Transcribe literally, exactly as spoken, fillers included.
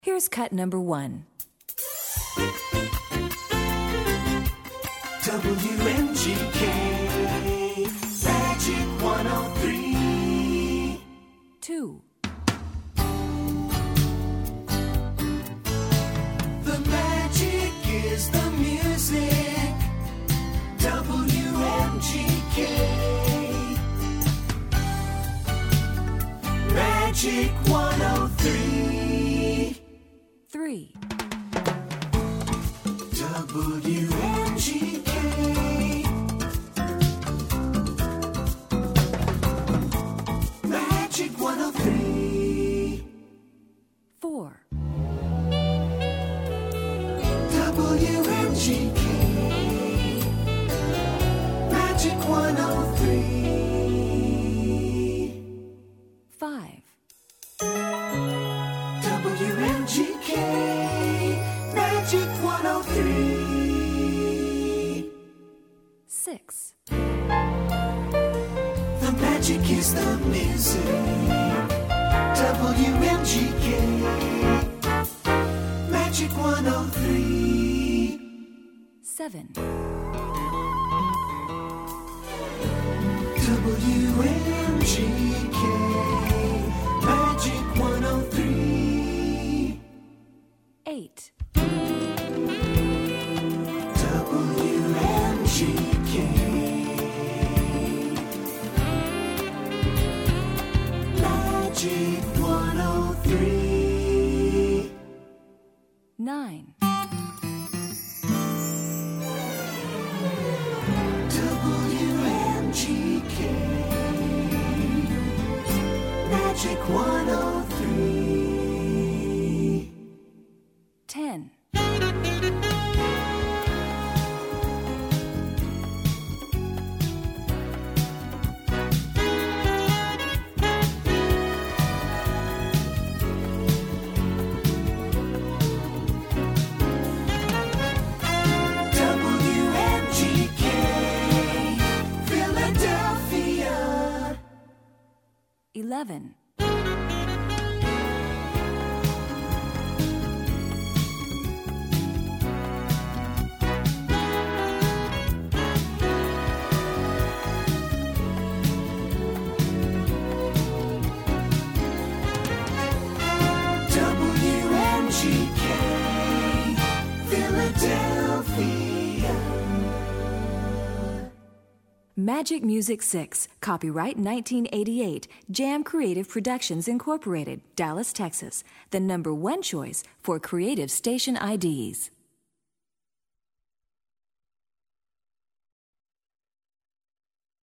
Here's cut number one. W M G K Magic one oh three. Two. The magic is the music. W M G K Magic one oh three. Three. W M G K Magic one oh three. Four. W M G K Magic one oh three. Five. W M G K Magic one oh three. Six. The magic is the music. W M G K Magic one oh three. Seven. W M G K Magic one oh three. Eight. W M G K Magic one oh three. Nine. W M G K Magic one oh three. Ten. W M G K Philadelphia. Eleven. W M G K Philadelphia. Magic Music six, copyright nineteen eighty-eight, Jam Creative Productions Incorporated, Dallas, Texas, the number one choice for creative station I Ds.